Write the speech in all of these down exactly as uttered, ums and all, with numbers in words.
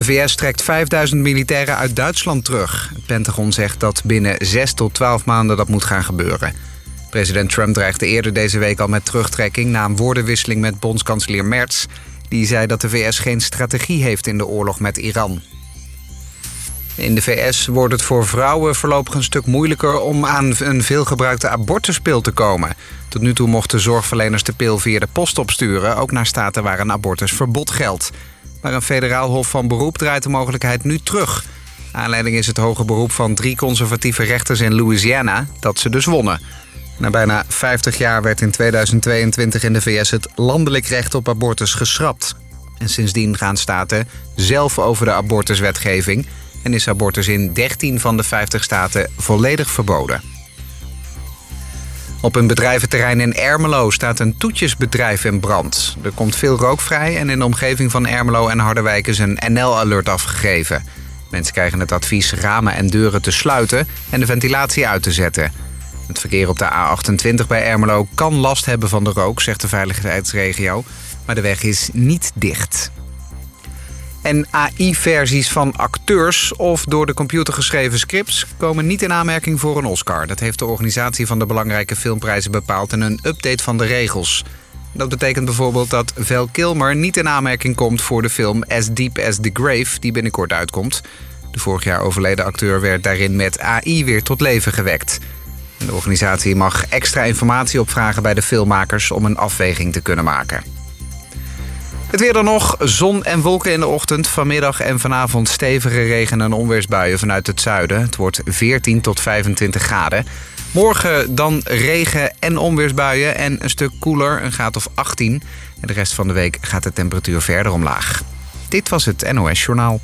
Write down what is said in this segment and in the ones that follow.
V S trekt vijfduizend militairen uit Duitsland terug. Het Pentagon zegt dat binnen zes tot twaalf maanden dat moet gaan gebeuren. President Trump dreigde eerder deze week al met terugtrekking na een woordenwisseling met bondskanselier Merz. Die zei dat de V S geen strategie heeft in de oorlog met Iran. In de V S wordt het voor vrouwen voorlopig een stuk moeilijker om aan een veelgebruikte abortuspil te komen. Tot nu toe mochten zorgverleners de pil via de post opsturen, ook naar staten waar een abortusverbod geldt. Maar een federaal hof van beroep draait de mogelijkheid nu terug. Aanleiding is het hoge beroep van drie conservatieve rechters in Louisiana, dat ze dus wonnen. Na bijna vijftig jaar werd in tweeduizend tweeëntwintig in de V S het landelijk recht op abortus geschrapt. En sindsdien gaan staten zelf over de abortuswetgeving en is abortus in dertien van de vijftig staten volledig verboden. Op een bedrijventerrein in Ermelo staat een toetjesbedrijf in brand. Er komt veel rook vrij en in de omgeving van Ermelo en Harderwijk is een N L-alert afgegeven. Mensen krijgen het advies ramen en deuren te sluiten en de ventilatie uit te zetten. Het verkeer op de A achtentwintig bij Ermelo kan last hebben van de rook, zegt de veiligheidsregio. Maar de weg is niet dicht. En A I-versies van acteurs of door de computer geschreven scripts komen niet in aanmerking voor een Oscar. Dat heeft de organisatie van de belangrijke filmprijzen bepaald in een update van de regels. Dat betekent bijvoorbeeld dat Val Kilmer niet in aanmerking komt voor de film As Deep as the Grave, die binnenkort uitkomt. De vorig jaar overleden acteur werd daarin met A I weer tot leven gewekt. De organisatie mag extra informatie opvragen bij de filmmakers om een afweging te kunnen maken. Het weer dan nog. Zon en wolken in de ochtend. Vanmiddag en vanavond stevige regen- en onweersbuien vanuit het zuiden. Het wordt veertien tot vijfentwintig graden. Morgen dan regen en onweersbuien en een stuk koeler, een graad of achttien. En de rest van de week gaat de temperatuur verder omlaag. Dit was het N O S Journaal.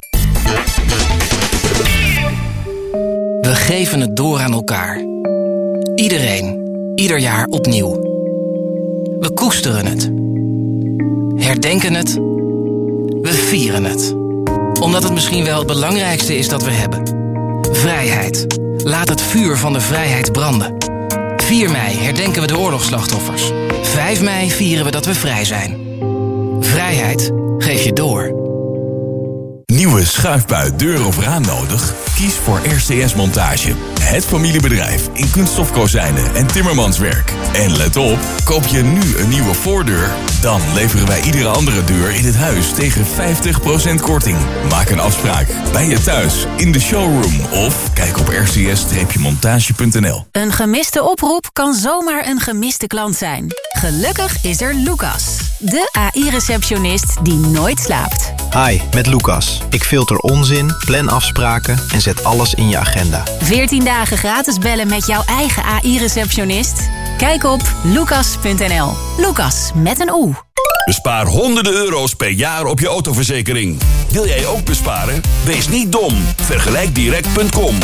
We geven het door aan elkaar. Iedereen, ieder jaar opnieuw. We koesteren het. Herdenken het. We vieren het. Omdat het misschien wel het belangrijkste is dat we hebben. Vrijheid. Laat het vuur van de vrijheid branden. vier mei herdenken we de oorlogsslachtoffers. vijf mei vieren we dat we vrij zijn. Vrijheid geef je door. Nieuwe schuifbui, deur of raam nodig? Kies voor R C S Montage. Het familiebedrijf in kunststofkozijnen en timmermanswerk. En let op, koop je nu een nieuwe voordeur, dan leveren wij iedere andere deur in het huis tegen vijftig procent korting. Maak een afspraak bij je thuis, in de showroom of kijk op r c s montage punt n l. Een gemiste oproep kan zomaar een gemiste klant zijn. Gelukkig is er Lucas, de A I-receptionist die nooit slaapt. Hi, met Lucas. Ik filter onzin, plan afspraken en zet alles in je agenda. veertien dagen gratis bellen met jouw eigen A I-receptionist? Kijk op lucas punt n l. Lucas met een O. Bespaar honderden euro's per jaar op je autoverzekering. Wil jij ook besparen? Wees niet dom. Vergelijk direct punt com.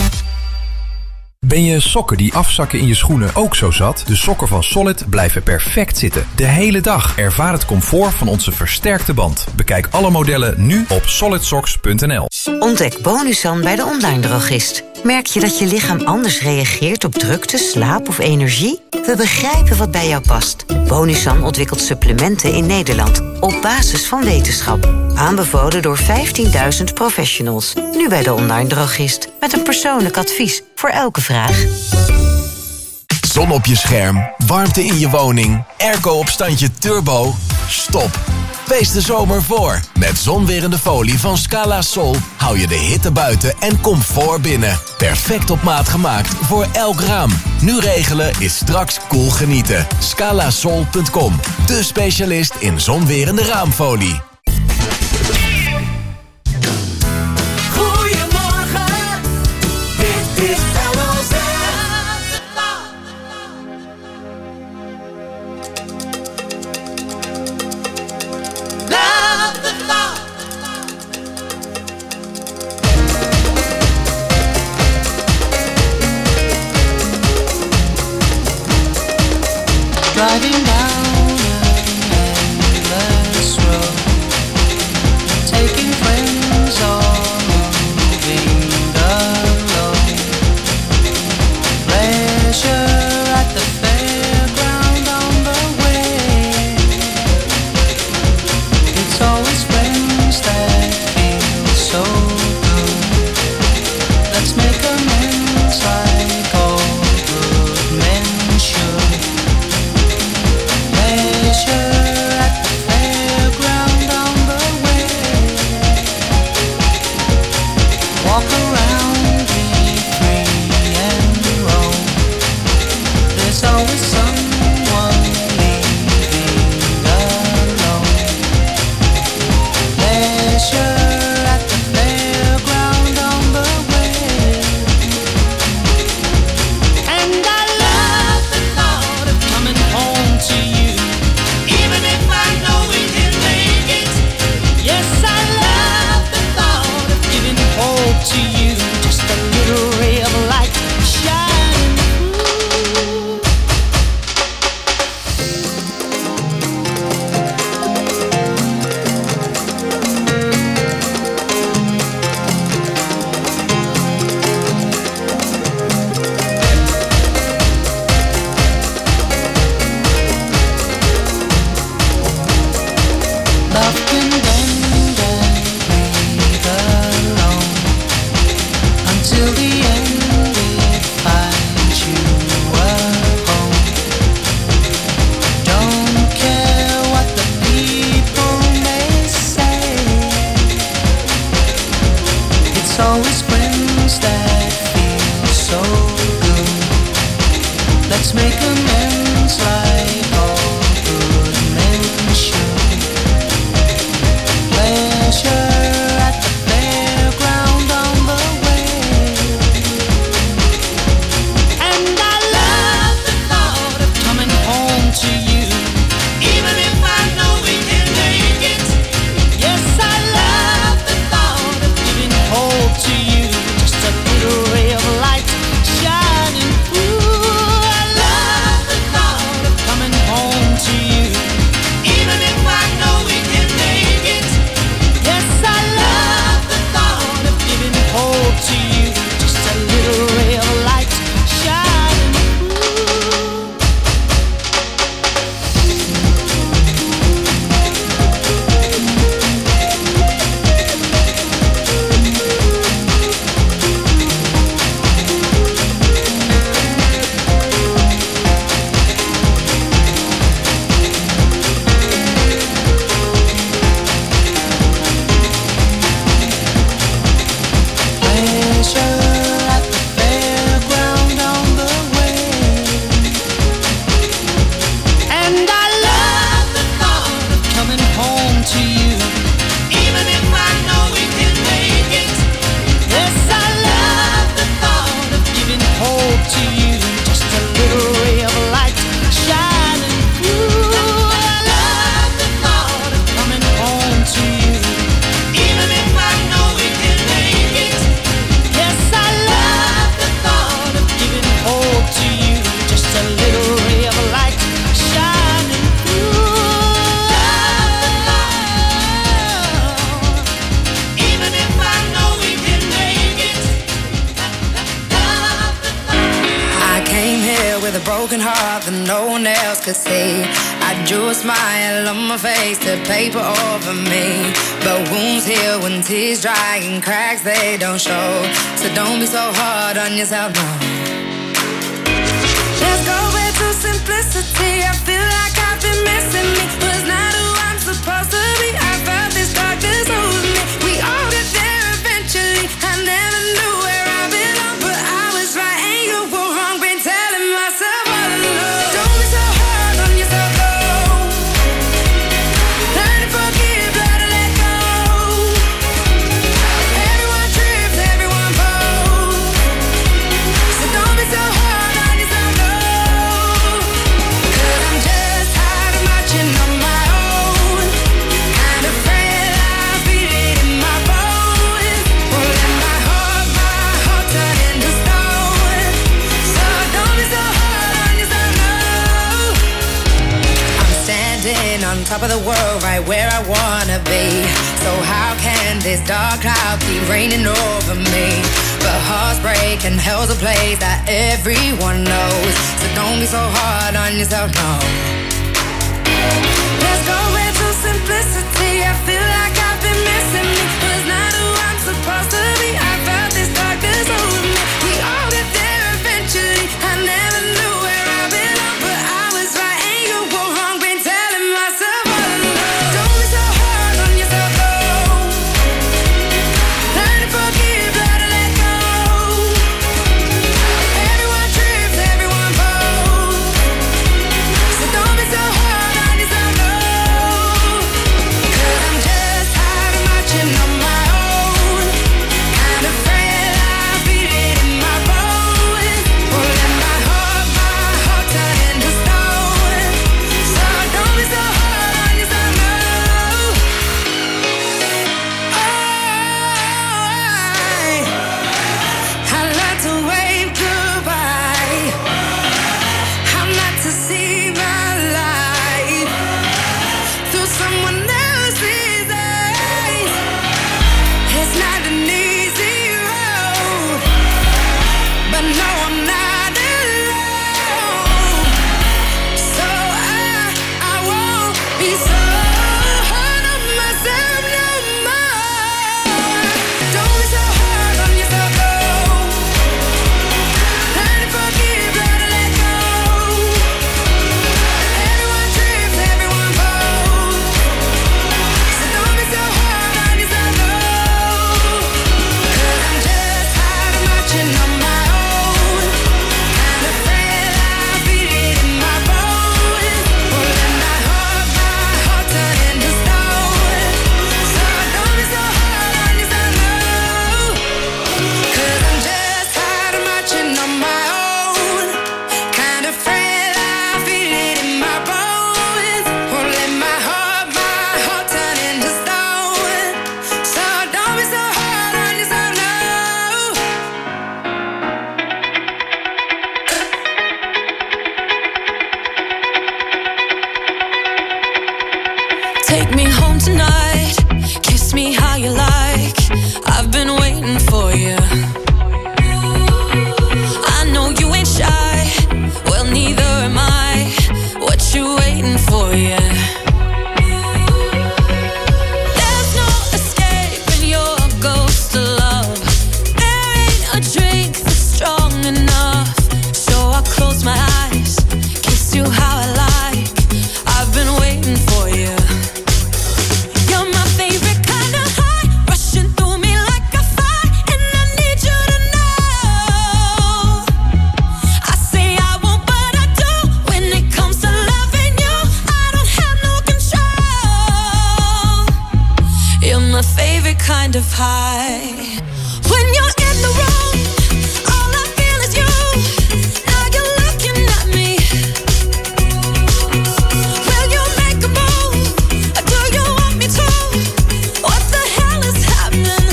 Ben je sokken die afzakken in je schoenen ook zo zat? De sokken van Solid blijven perfect zitten. De hele dag. Ervaar het comfort van onze versterkte band. Bekijk alle modellen nu op solid socks punt n l. Ontdek Bonusan bij de online drogist. Merk je dat je lichaam anders reageert op drukte, slaap of energie? We begrijpen wat bij jou past. Bonusan ontwikkelt supplementen in Nederland op basis van wetenschap. Aanbevolen door vijftienduizend professionals. Nu bij de online drogist. Met een persoonlijk advies voor elke vraag. Zon op je scherm, warmte in je woning, airco op standje turbo. Stop. Wees de zomer voor. Met zonwerende folie van Scala Sol hou je de hitte buiten en comfort binnen. Perfect op maat gemaakt voor elk raam. Nu regelen is straks cool genieten. scala sol punt com, de specialist in zonwerende raamfolie. Goedemorgen, dit is L O Z. Driving down an endless road. always friends that feel so good. Let's make amends like all good men should. Pleasure at the fairground on the way. And I love the thought of coming home to you, even if I know we can make it. Yes, I love the thought of giving hope to you, just a little ray of light shining through. I love the thought of coming home to you, even if I know we can make it. Yes, I love the thought of giving hope to you, just a little ray of light shining through. Pleasure at the fairground on the way. And I love the thought of coming home to you, even if I know we can make it. Yes, I love the thought of giving hope to you, just a little ray of light shining through. I love the thought of coming home to you, even if I know we can make it. Yes, I love the thought of giving hope to you, just a little ray of light shining through. Even if I know we can make it. I came here with a broken heart that no one else could see. I drew a smile on my face to paper over me, but wounds heal when tears dry and cracks they don't show. So don't be so hard on yourself, no. Let's go back to simplicity. I feel like I've been missing me. Was not who I'm supposed to be. I felt this darkness over me. We all get there eventually. I never knew where I belong, but I was right and you were wrong. Been telling myself all along. Don't be so hard on yourself, no. Learn to forgive, learn to let go. Everyone trips, everyone falls. So don't be so hard on yourself, no. 'Cause I'm just tired of marching on my own. Kind of afraid I feel it in my bones. Won't let my heart, my heart turn into stone. So don't be so hard on yourself, no. I'm standing on top of the world, right where I wanna be. So how can this dark cloud keep raining over me? But hearts break and hell's a place that everyone knows. So don't be so hard on yourself, no. Let's go back to simplicity. I feel like I've been missing me. Was not who I'm supposed to be. I felt this darkness over me. We all get there eventually. I never knew where I belong, but I was right and you were wrong. Been telling myself all along. Don't be so hard on yourself, no. Learn to forgive, learn to let go. Everyone trips, everyone falls. So don't be so hard on yourself, high. When you're in the room, all I feel is you. Now you're looking at me. Will you make a move? Or do you want me to? What the hell is happening?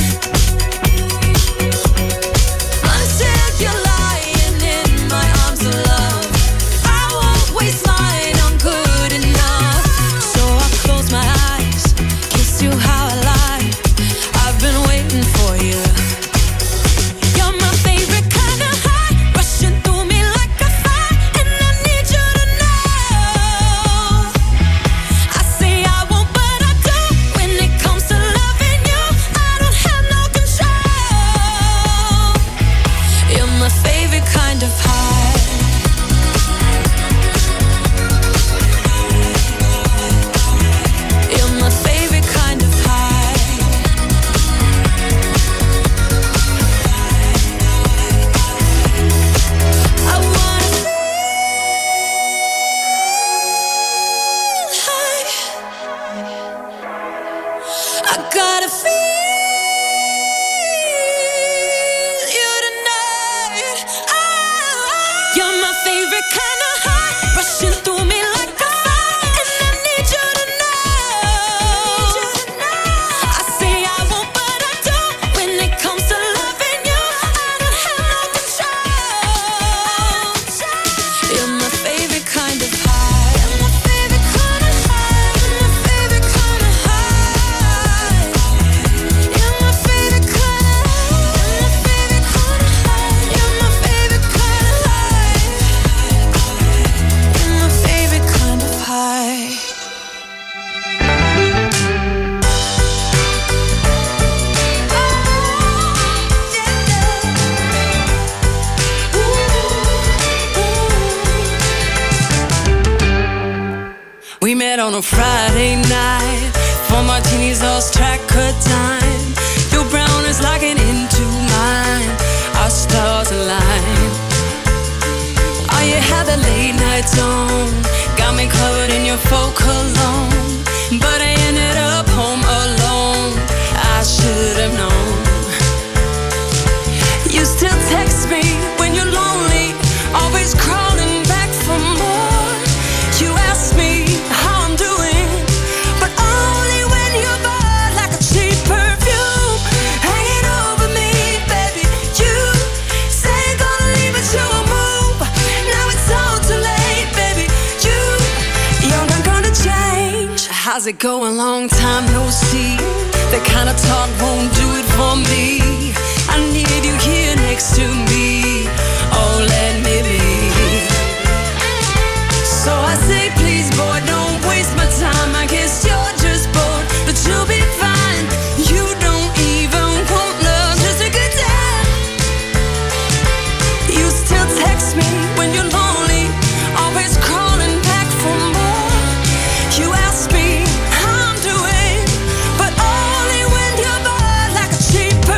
Until you're lying in my arms of love, I won't waste mine on good enough. So I close my eyes, kiss you how I like. I've been waiting for you. You're my favorite kind of high, rushing through me like a fire, and I need you to know. I say I won't, but I do. When it comes to loving you, I don't have no control. You're my favorite kind of high. You're my favorite kind of high. I wanna feel high. I gotta feel you tonight. Ah, you're my favorite kind of high, rushing through me like a fire, and I need you to know. I say I won't, but I do. When it comes to loving you, I don't have no control. You're my favorite kind of high. You're my favorite kind of high. You're my favorite kind of high. You're my favorite kind of high. You're my favorite kind of high. You're my favorite kind of high. You're my favorite kind of high. We met on a Friday night. Four martinis, lost track of time. Your brown is locking into mine. Our stars align. Oh, you had the late night zone. Got me covered in your faux cologne. But I ended up home alone. I should have known. You still text me when you're lonely, always crawling back for more. You ask me how I'm doing, but only when you're bought like a cheap perfume. Hanging over me, baby. You say you're gonna leave, but you won't move. Now it's all too late, baby. You, you're not gonna change. How's it going? Long time no see. That kind of talk won't do it for me. I need you here next to me. Oh, let me be. So I say, please, boy, don't waste my time. I guess you're just bored, but you'll be fine. You don't even want love, just a good time. You still text me when you're lonely, always crawling back for more. You ask me how I'm doing, but only when you're bought like a cheap perfume.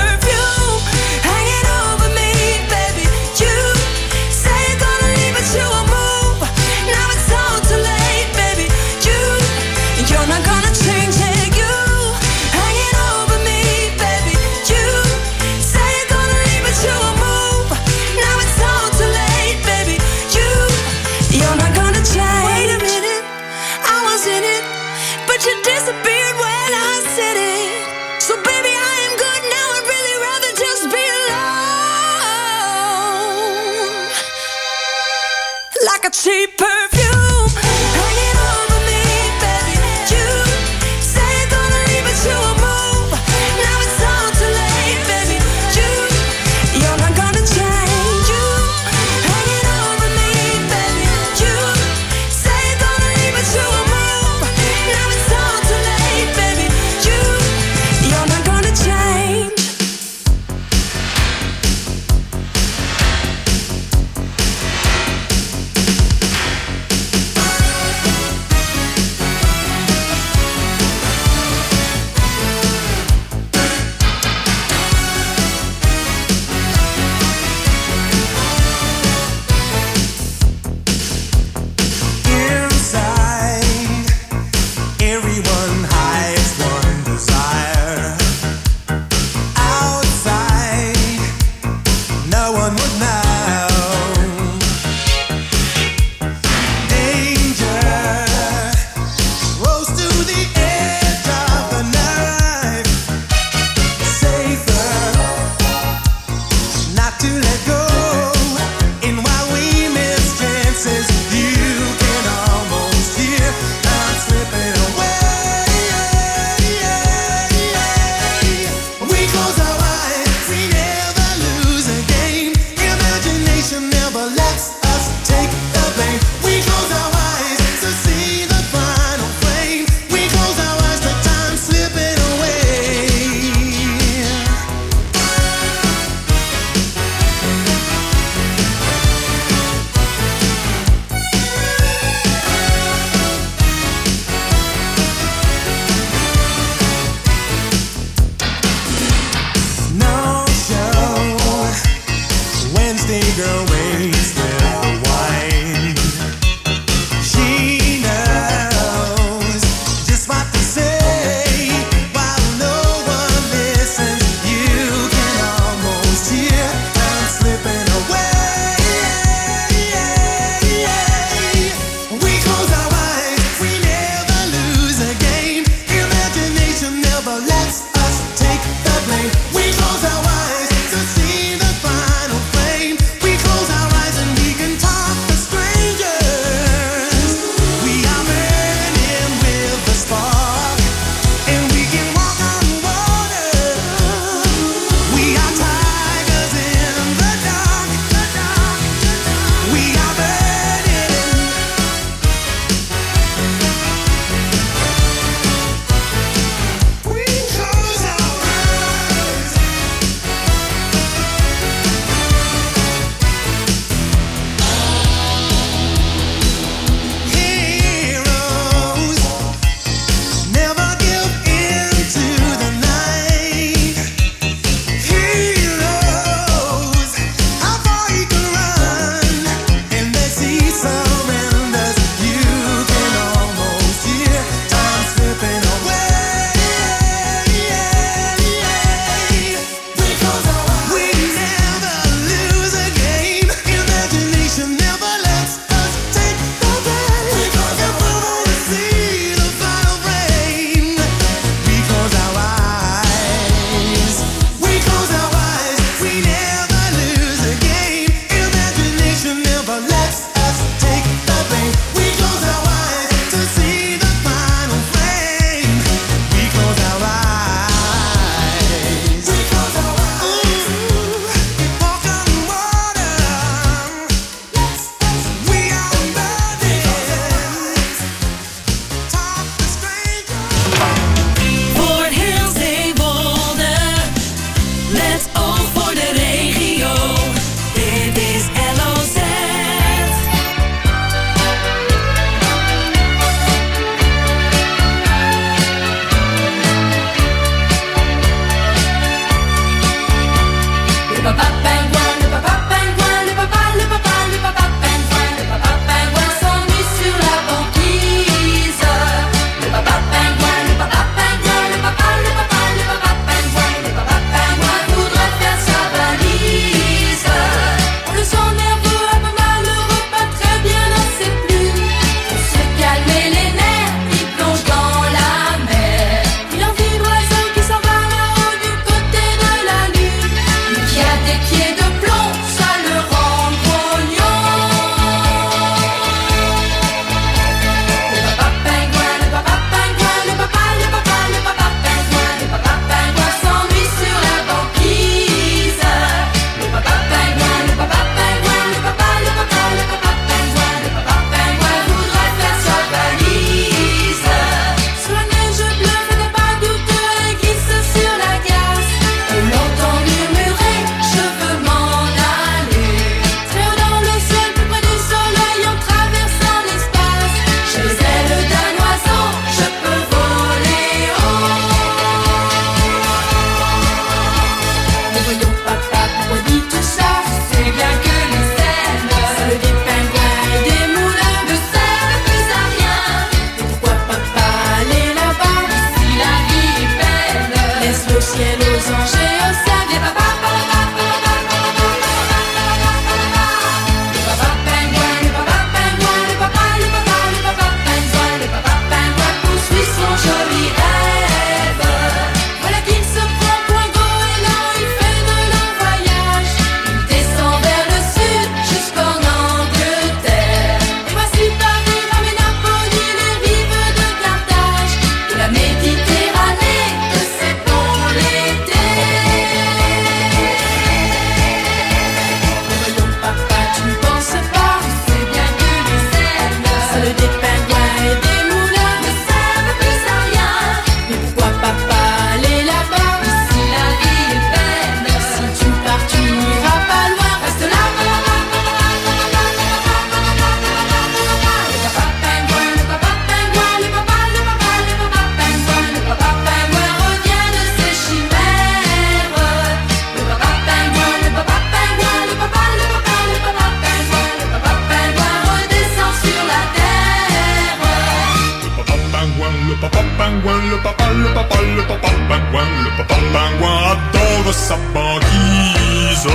me sa banquise.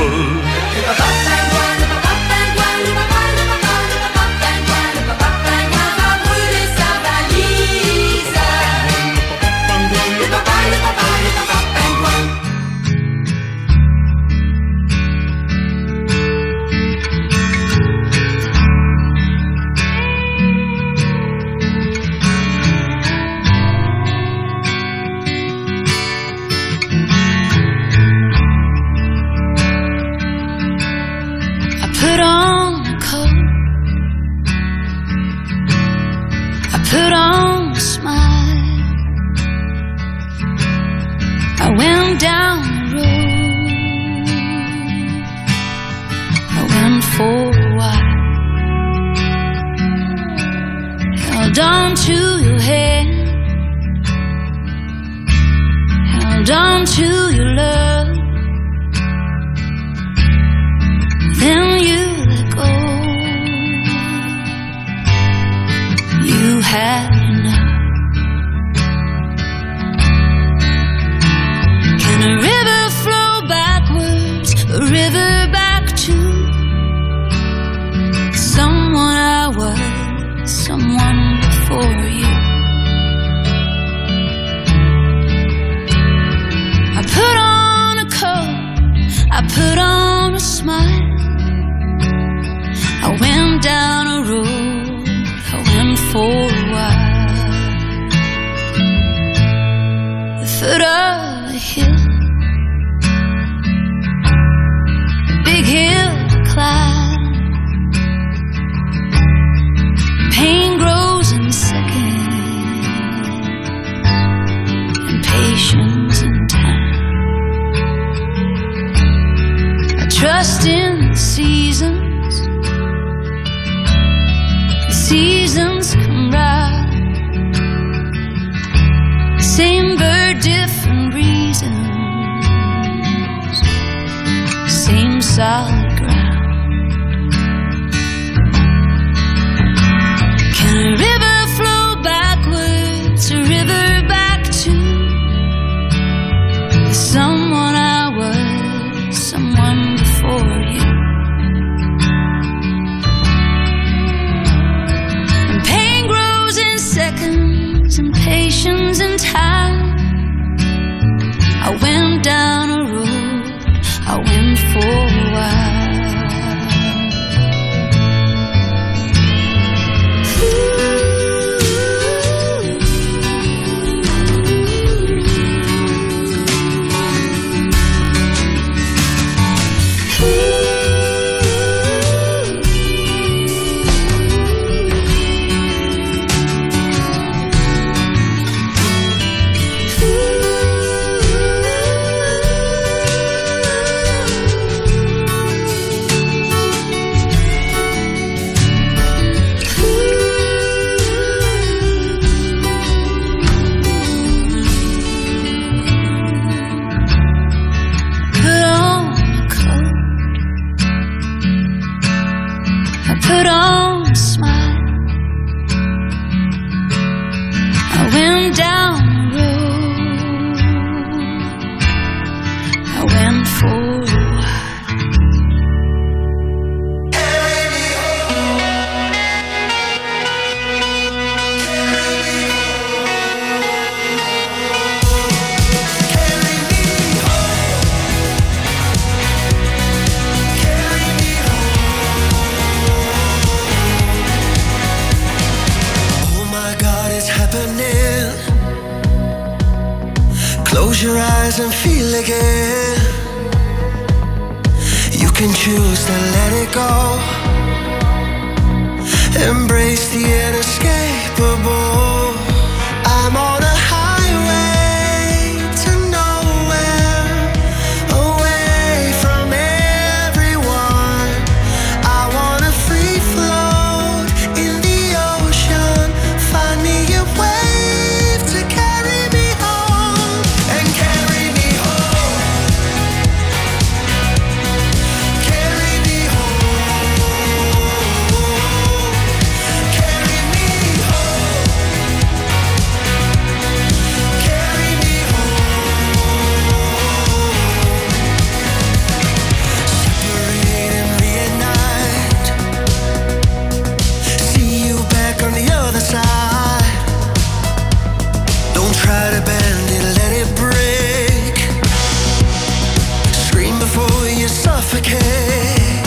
suffocate.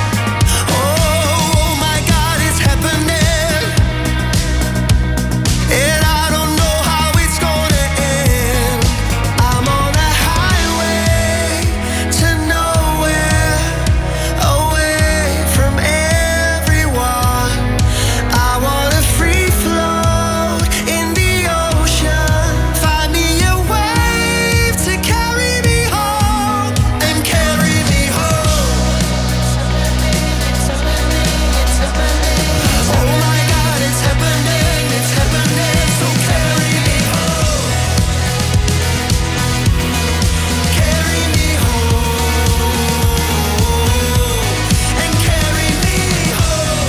Oh my God, it's happening, and I don't know how it's gonna end. I'm on a highway to nowhere, away from everyone. I wanna free float in the ocean. Find me a wave to carry me home and carry me home. Oh my God, it's happening, it's happening. So carry me home, carry me home, and carry me home.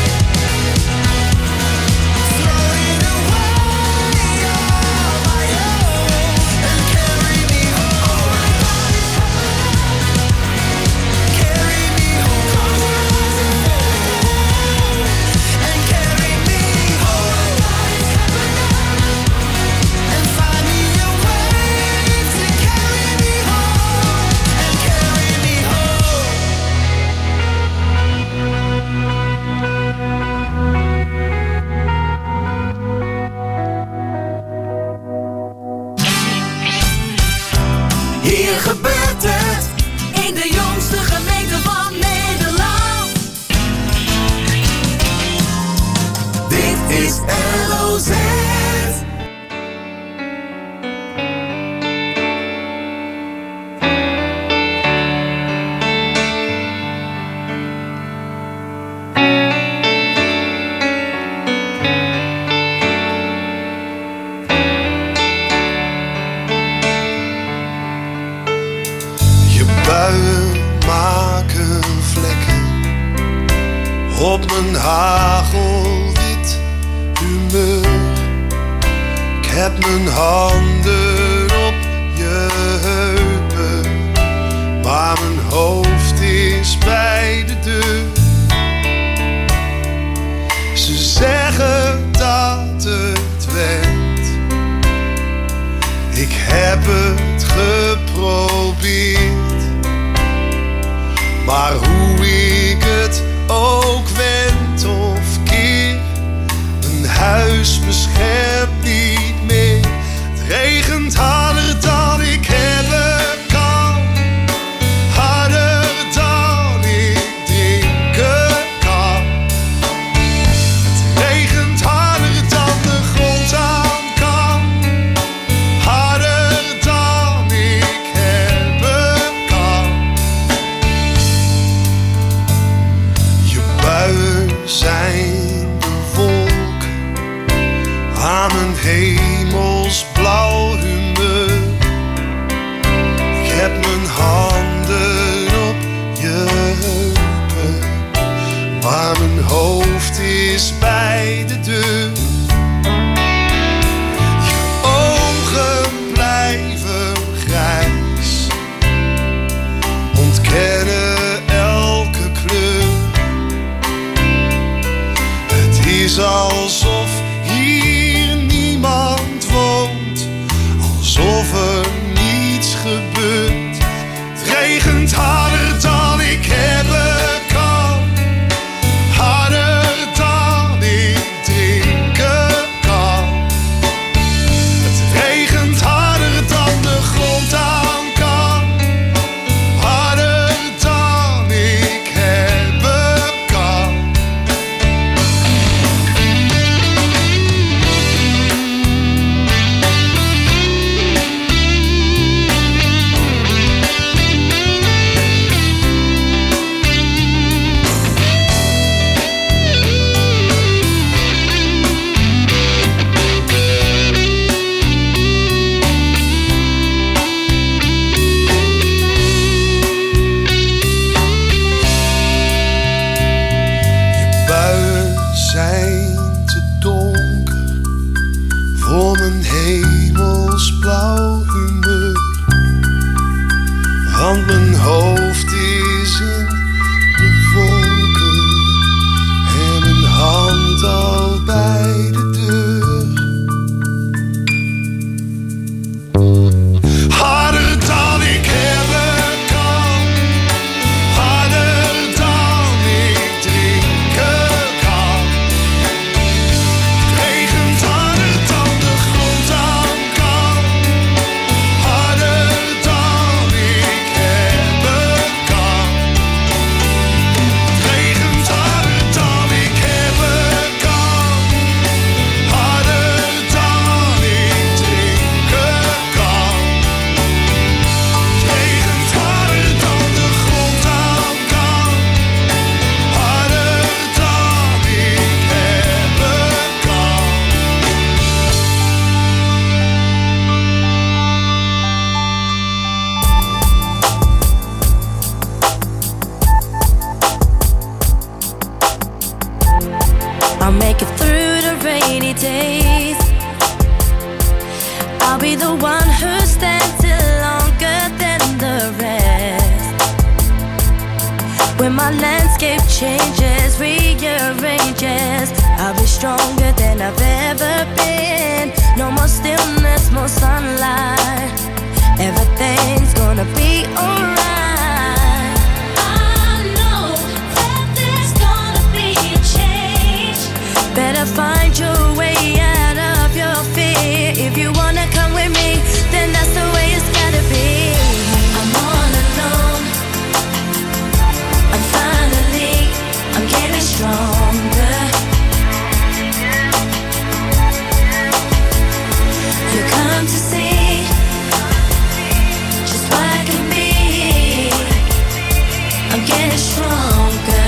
Floating away on my own and carry me home. Carry me home and carry me home. And find me a wave to carry me home and carry me home. Hier gebeurt het in de jongste gemeente van Nederland. Dit is L O Z. Je buien maken vlekken op mijn hagelwit humeur. Ik heb mijn handen op je heupen, maar mijn hoofd is bij de deur. Ze zeggen dat het went, ik heb het geprobeerd. Maar hoe ik het ook wend of keer, mijn huis beschermt niet meer. Het regent harder dan ik hebben kan, harder dan ik drinken kan. Het regent harder dan de grond aan kan, harder dan ik hebben kan. Je buien zijn de wolk aan mijn hemelsblauw humeur. Ik heb mijn handen op je heupen, maar mijn hoofd is bij de deur. Je ogen blijven grijs, ontkennen elke kleur. Het is alsof hier niemand woont, alsof er niets gebeurt. Het regent harder dan ik hebben kan, harder dan ik drinken kan. Het regent harder dan de grond aan kan, harder dan ik hebben kan. Je buien zijn te donker voor mijn hemelsblauw humeur, want mijn hoofd is in de wolken en mijn hand al bij de deur. Harder dan ik hebben kan, When my landscape changes, rearranges, I'll be stronger than I've ever been. No more stillness, more sunlight. Everything's gonna be alright. I know that there's gonna be a change. Better find your way out of your fear. If you wanna come with me, then that's the way it's gotta be. I'm all alone. I'm finally, I'm getting stronger. You come to see just what I can be. I'm getting stronger.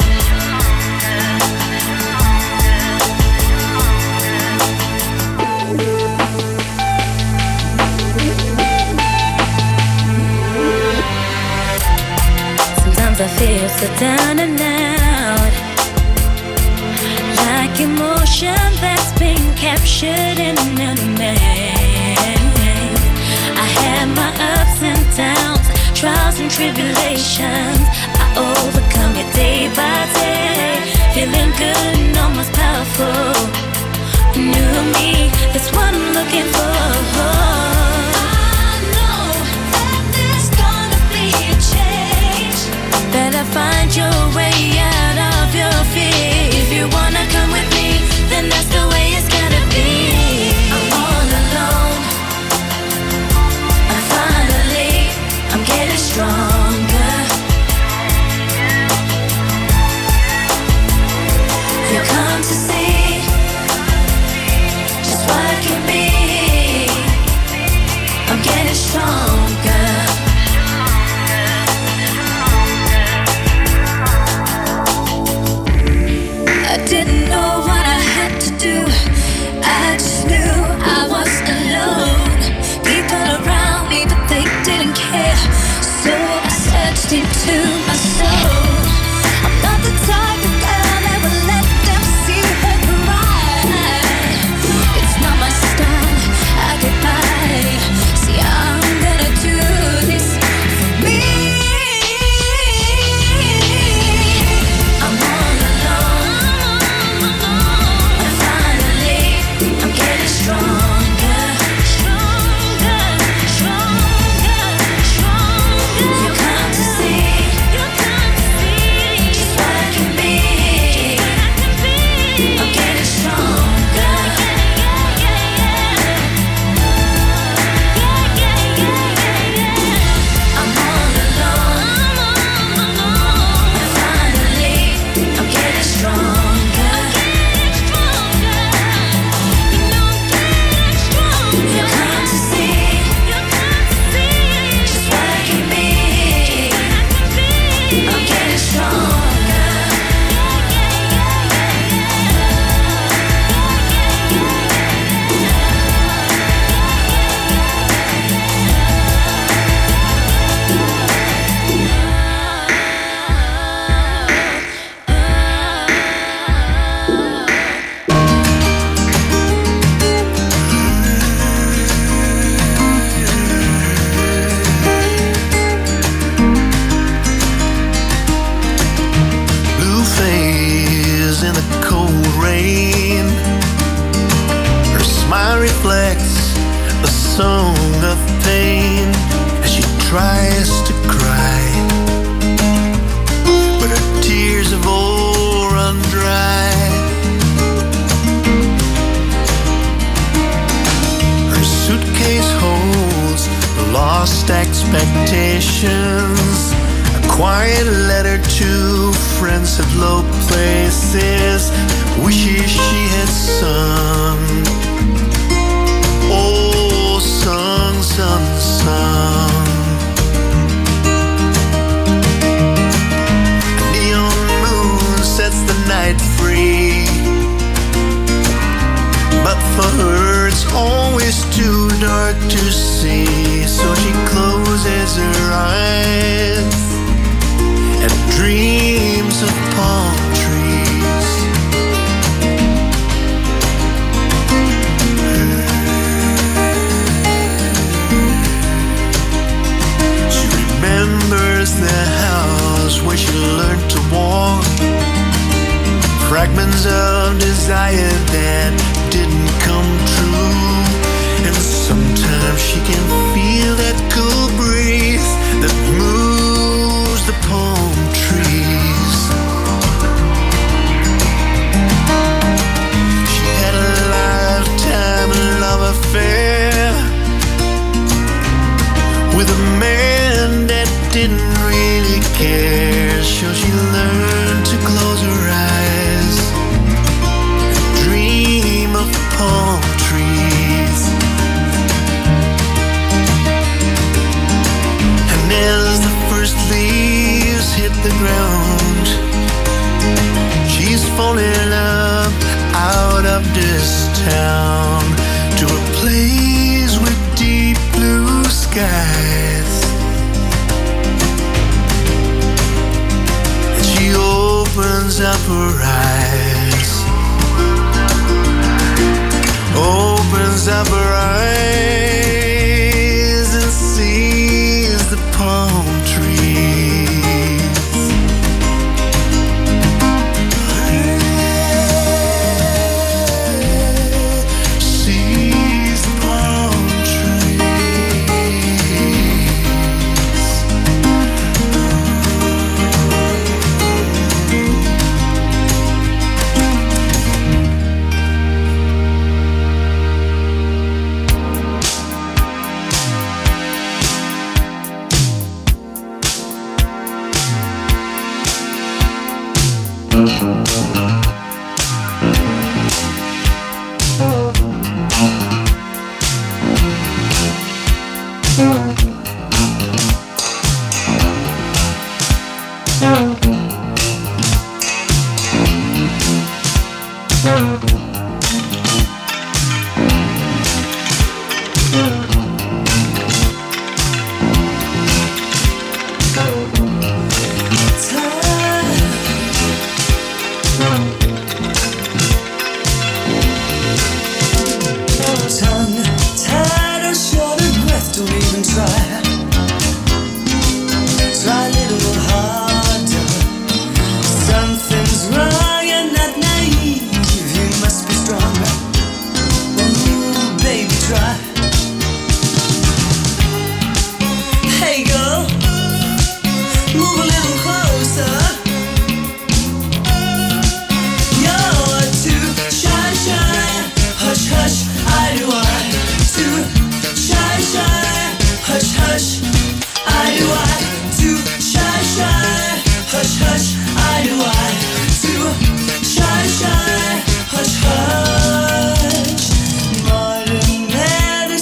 Sometimes I feel so down and out, like emotion that's been captured in a man. I had my ups and downs, trials and tribulations. I overcome it day by day, feeling good and almost powerful. New me, that's what I'm looking for. I know that there's gonna be a change. Better find your way out of your fear. If you wanna come with me, then that's the way it's gotta be. I'm all alone. And finally, I'm getting stronger. You come to see just what I can be. I'm getting stronger. I didn't know what I had to do. I just knew I was alone. People around me, but they didn't care. So I searched into my soul. I'm not the type of girl that will let them see her cry. It's not my style, I get by. See, I'm gonna do this for me. I'm all alone. And finally, I'm getting stronger. Stronger, stronger, stronger. You come to see, you come to see just what I can be. I'm getting stronger. I'm all alone. And finally, I'm getting stronger. You come to see just what I can be. I'm getting stronger. Blue phase in the cold rain. Her smile reflects a song of pain as she tries to cry, but her tears have all run dry. Her suitcase holds lost expectations, a quiet letter to friends at low places, wishes she had sung. Oh, songs unsung. A neon moon sets the night free, but for her it's always too dark to see. So she closes her eyes and dreams of palm trees. She remembers the house was where she learned to walk. Fragments of desire that didn't come true. And sometimes she can feel that cool breeze that moves the palm trees. She had a lifetime love affair with a man that didn't really care. So she learned to close her eyes, dream of palm trees. And as the first leaves hit the ground, she's falling up out of this town to a place with deep blue skies. And she opens up her eyes, opens up her eyes and sees the palm trees. Sees the palm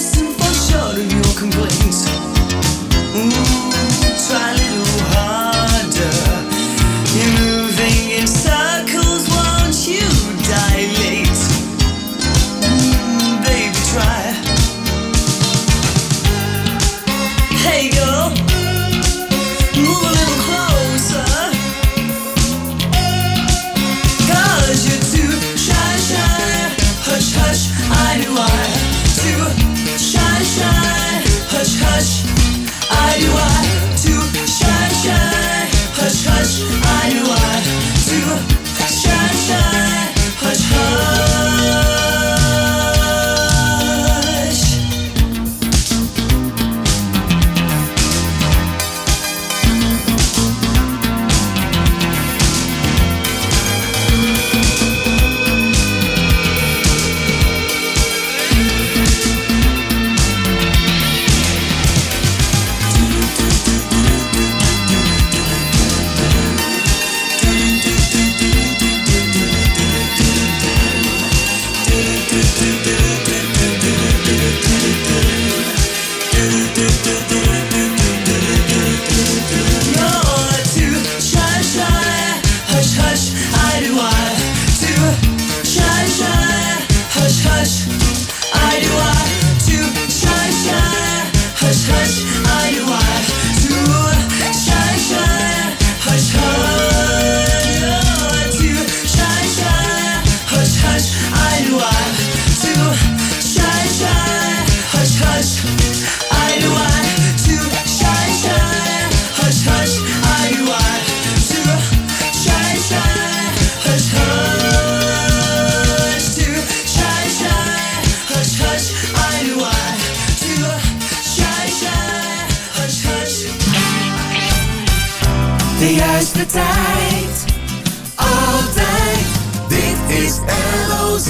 Try a little harder. De juiste tijd. Altijd. Dit is L O Z.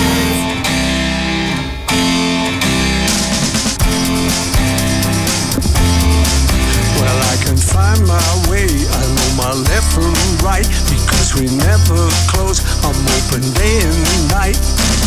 Well, I can find my way. I know my left from right. Because we never close. I'm open day and night.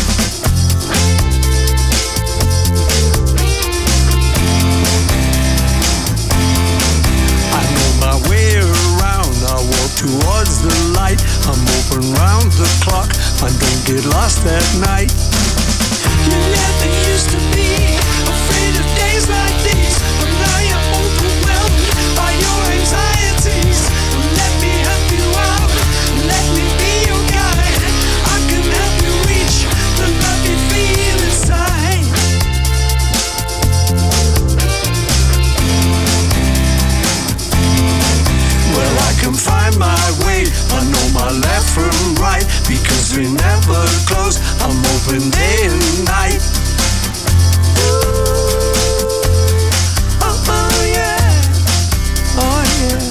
I know my way around. I walk towards the light. I'm open round the clock. I don't get lost at night. You never used to be afraid of days like these, but now you're overwhelmed by your anxieties. Let me help you out. Let me be your guide. I can help you reach the love you feel inside. Well, I can find my way. I know my left from right. Because we never close. I'm open day and night. Ooh, oh, oh yeah, oh yeah.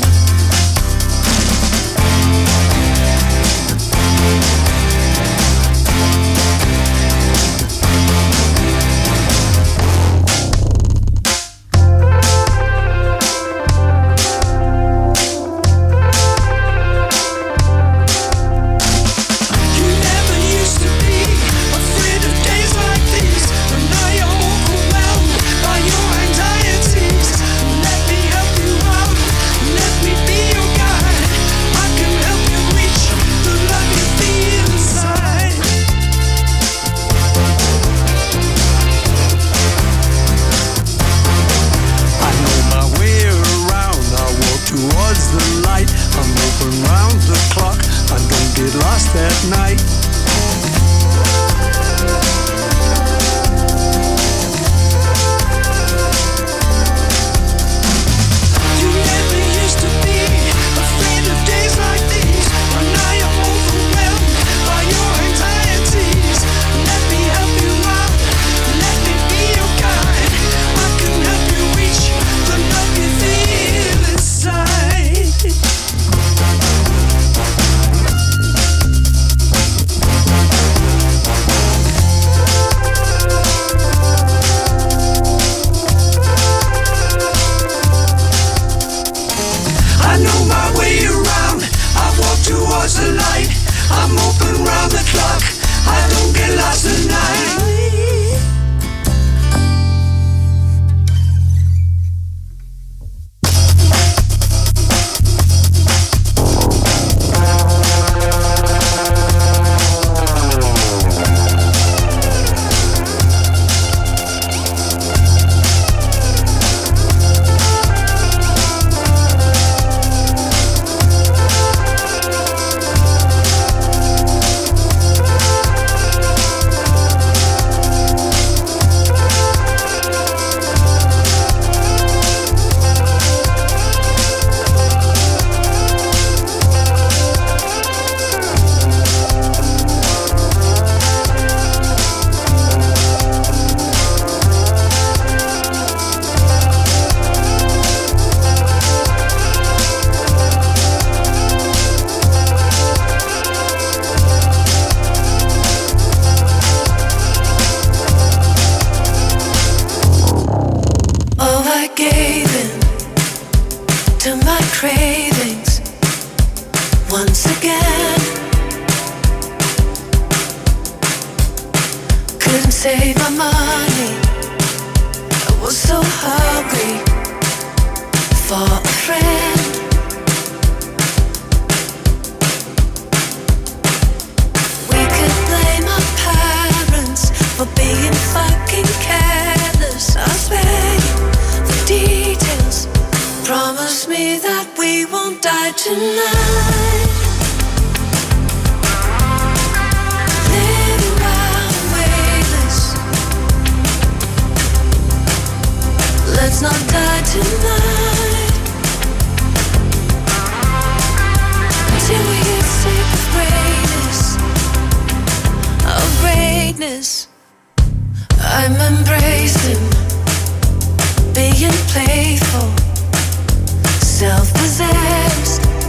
Save my money. I was so hungry for a friend. We could blame our parents for being fucking careless. I'll spare you the details. Promise me that we won't die tonight. Let's not die tonight until we get sick of greatness, of greatness. I'm embracing being playful, self-possessed.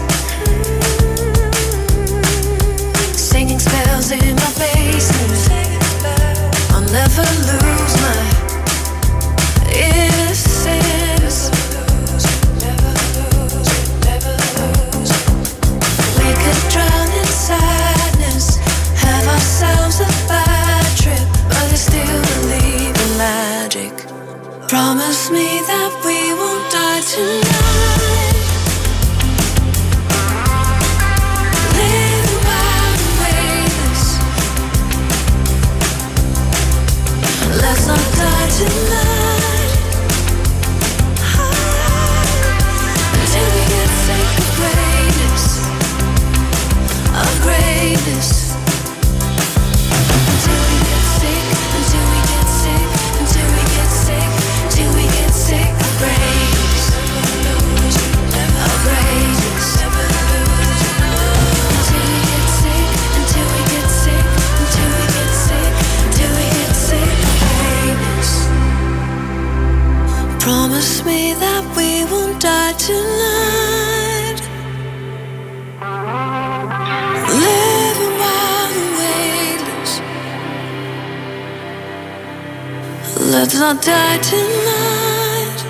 Let's not die tonight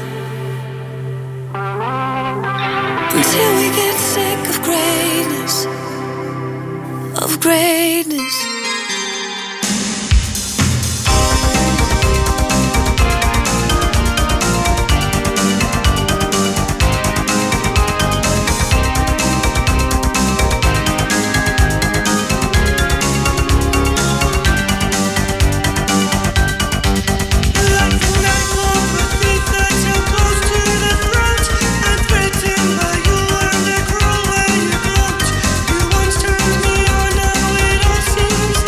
until we get sick of greatness, of greatness. Seems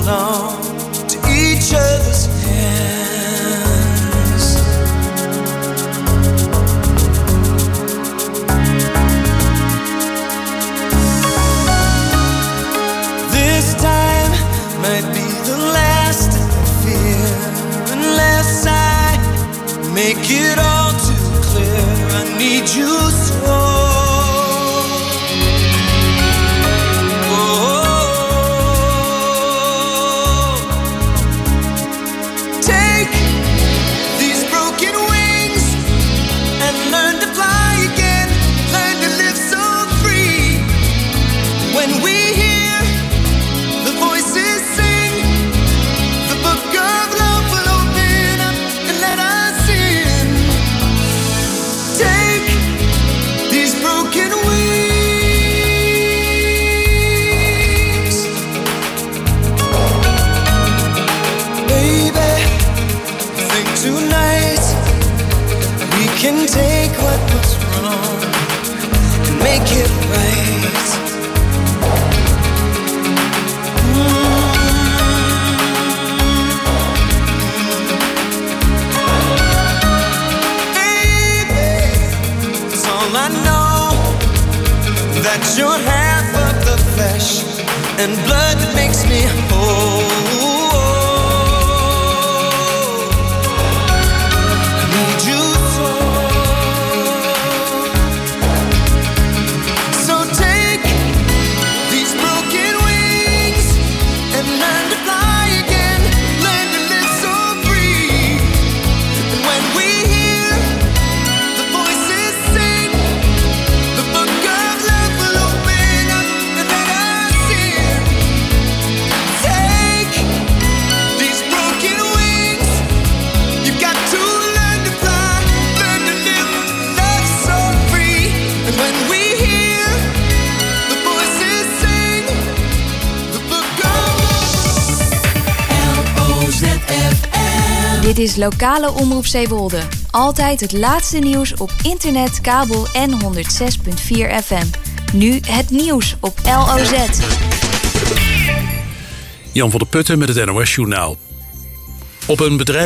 hold on to each other's hands. This time might be the last of the fear, unless I make it all too clear. I need you so. Can take what was wrong and make it right. Mm-hmm. Baby, it's all I know, that you're half of the flesh and blood that makes me whole. Dit is lokale Omroep Zeewolde. Altijd het laatste nieuws op internet, kabel en honderd zes komma vier F M. Nu het nieuws op L O Z. Jan van der Putten met het N O S Journaal. Op een bedrijf